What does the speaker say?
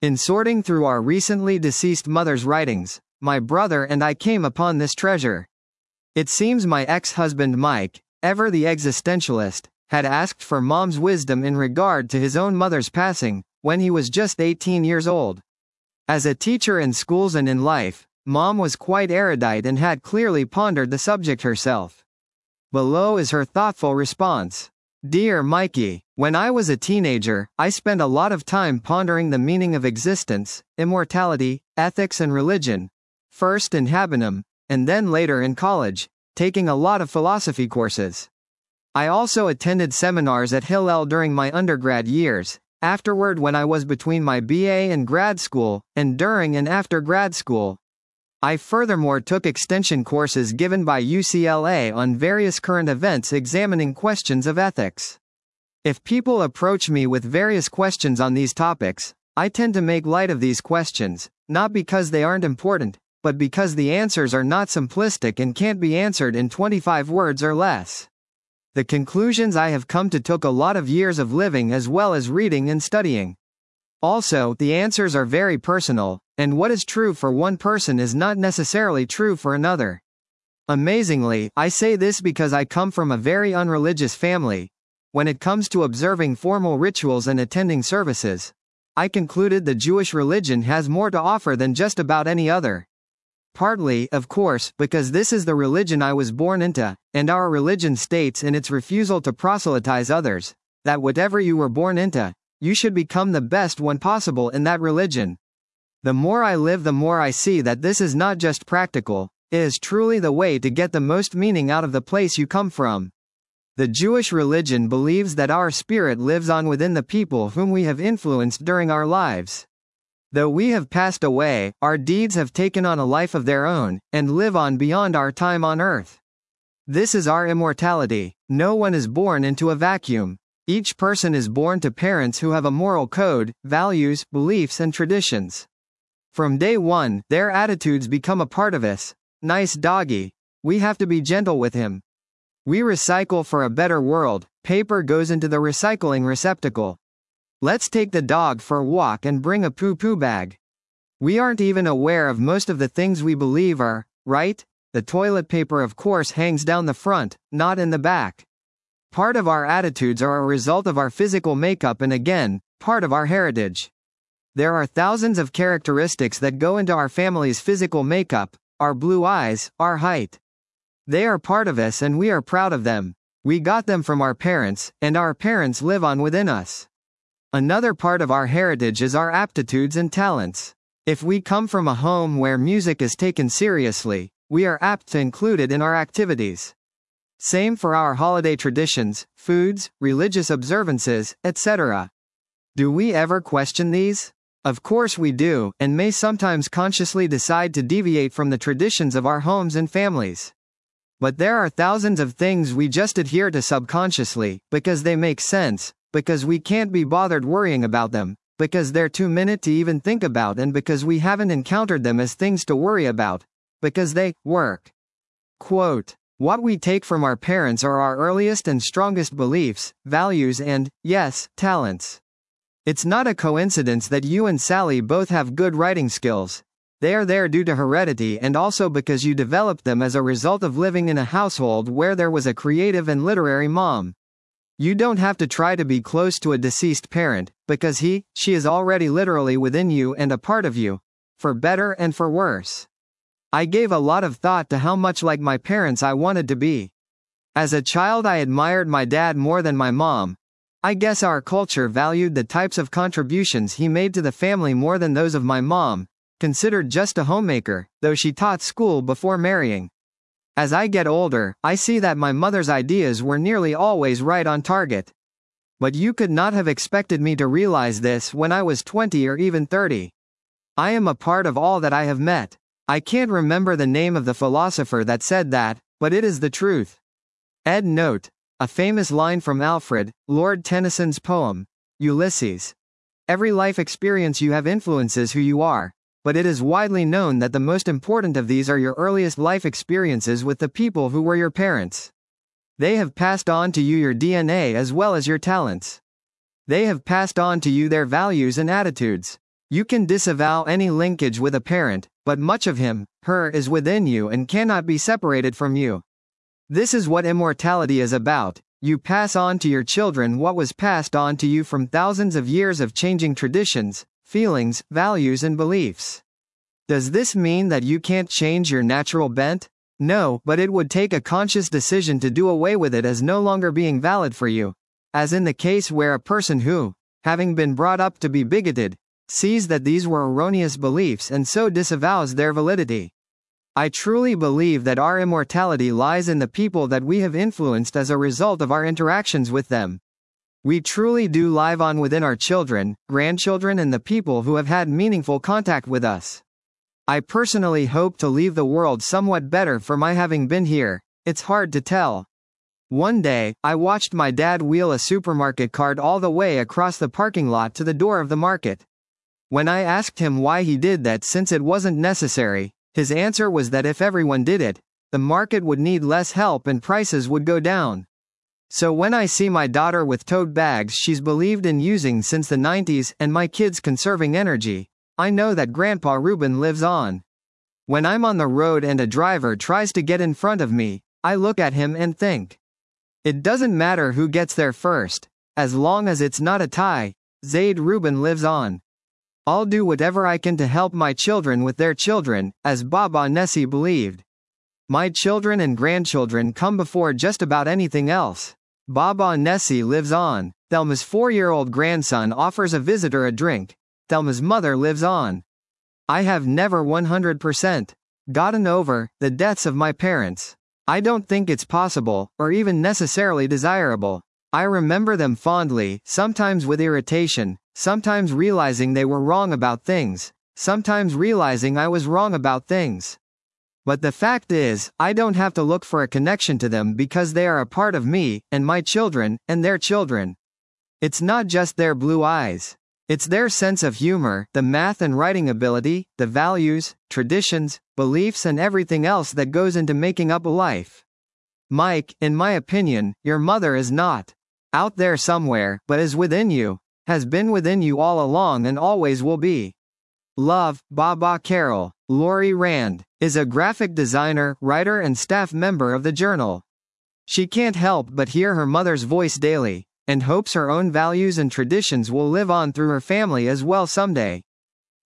In sorting through our recently deceased mother's writings, my brother and I came upon this treasure. It seems my ex-husband Mike, ever the existentialist, had asked for Mom's wisdom in regard to his own mother's passing, when he was just 18 years old. As a teacher in schools and in life, Mom was quite erudite and had clearly pondered the subject herself. Below is her thoughtful response. Dear Mikey, when I was a teenager, I spent a lot of time pondering the meaning of existence, immortality, ethics and religion. First in Habonim, and then later in college, taking a lot of philosophy courses. I also attended seminars at Hillel during my undergrad years, afterward when I was between my BA and grad school, and during and after grad school. I furthermore took extension courses given by UCLA on various current events examining questions of ethics. If people approach me with various questions on these topics, I tend to make light of these questions, not because they aren't important, but because the answers are not simplistic and can't be answered in 25 words or less. The conclusions I have come to took a lot of years of living as well as reading and studying. Also, the answers are very personal, and what is true for one person is not necessarily true for another. Amazingly, I say this because I come from a very unreligious family. When it comes to observing formal rituals and attending services, I concluded the Jewish religion has more to offer than just about any other. Partly, of course, because this is the religion I was born into, and our religion states in its refusal to proselytize others, that whatever you were born into, you should become the best one possible in that religion. The more I live, the more I see that this is not just practical, it is truly the way to get the most meaning out of the place you come from. The Jewish religion believes that our spirit lives on within the people whom we have influenced during our lives. Though we have passed away, our deeds have taken on a life of their own, and live on beyond our time on earth. This is our immortality. No one is born into a vacuum. Each person is born to parents who have a moral code, values, beliefs and traditions. From day one, their attitudes become a part of us. Nice doggy. We have to be gentle with him. We recycle for a better world. Paper goes into the recycling receptacle. Let's take the dog for a walk and bring a poo-poo bag. We aren't even aware of most of the things we believe are right. The toilet paper of course hangs down the front, not in the back. Part of our attitudes are a result of our physical makeup and again, part of our heritage. There are thousands of characteristics that go into our family's physical makeup, our blue eyes, our height. They are part of us and we are proud of them. We got them from our parents, and our parents live on within us. Another part of our heritage is our aptitudes and talents. If we come from a home where music is taken seriously, we are apt to include it in our activities. Same for our holiday traditions, foods, religious observances, etc. Do we ever question these? Of course we do, and may sometimes consciously decide to deviate from the traditions of our homes and families. But there are thousands of things we just adhere to subconsciously, because they make sense, because we can't be bothered worrying about them, because they're too minute to even think about and because we haven't encountered them as things to worry about, because they work. Quote, what we take from our parents are our earliest and strongest beliefs, values and, yes, talents. It's not a coincidence that you and Sally both have good writing skills. They are there due to heredity and also because you developed them as a result of living in a household where there was a creative and literary mom. You don't have to try to be close to a deceased parent, because she is already literally within you and a part of you, for better and for worse. I gave a lot of thought to how much like my parents I wanted to be. As a child I admired my dad more than my mom. I guess our culture valued the types of contributions he made to the family more than those of my mom, considered just a homemaker, though she taught school before marrying. As I get older, I see that my mother's ideas were nearly always right on target. But you could not have expected me to realize this when I was 20 or even 30. I am a part of all that I have met. I can't remember the name of the philosopher that said that, but it is the truth. Ed note. A famous line from Alfred, Lord Tennyson's poem, Ulysses. Every life experience you have influences who you are. But it is widely known that the most important of these are your earliest life experiences with the people who were your parents. They have passed on to you your DNA as well as your talents. They have passed on to you their values and attitudes. You can disavow any linkage with a parent, but much of him, her, is within you and cannot be separated from you. This is what immortality is about. You pass on to your children what was passed on to you from thousands of years of changing traditions, feelings, values, and beliefs. Does this mean that you can't change your natural bent? No, but it would take a conscious decision to do away with it as no longer being valid for you. As in the case where a person who, having been brought up to be bigoted, sees that these were erroneous beliefs and so disavows their validity. I truly believe that our immortality lies in the people that we have influenced as a result of our interactions with them. We truly do live on within our children, grandchildren, and the people who have had meaningful contact with us. I personally hope to leave the world somewhat better for my having been here. It's hard to tell. One day, I watched my dad wheel a supermarket cart all the way across the parking lot to the door of the market. When I asked him why he did that since it wasn't necessary, his answer was that if everyone did it, the market would need less help and prices would go down. So when I see my daughter with tote bags she's believed in using since the 90s and my kids conserving energy, I know that Grandpa Reuben lives on. When I'm on the road and a driver tries to get in front of me, I look at him and think, it doesn't matter who gets there first, as long as it's not a tie. Zaid Reuben lives on. I'll do whatever I can to help my children with their children, as Baba Nessie believed. My children and grandchildren come before just about anything else. Baba Nessie lives on. Thelma's 4-year-old grandson offers a visitor a drink. Thelma's mother lives on. I have never 100% gotten over the deaths of my parents. I don't think it's possible, or even necessarily desirable. I remember them fondly, sometimes with irritation, sometimes realizing they were wrong about things, sometimes realizing I was wrong about things. But the fact is, I don't have to look for a connection to them because they are a part of me, and my children, and their children. It's not just their blue eyes. It's their sense of humor, the math and writing ability, the values, traditions, beliefs, and everything else that goes into making up a life. Mike, in my opinion, your mother is not out there somewhere, but is within you, has been within you all along and always will be. Love, Baba Carol. Lori Rand is a graphic designer, writer, and staff member of the Journal. She can't help but hear her mother's voice daily, and hopes her own values and traditions will live on through her family as well someday.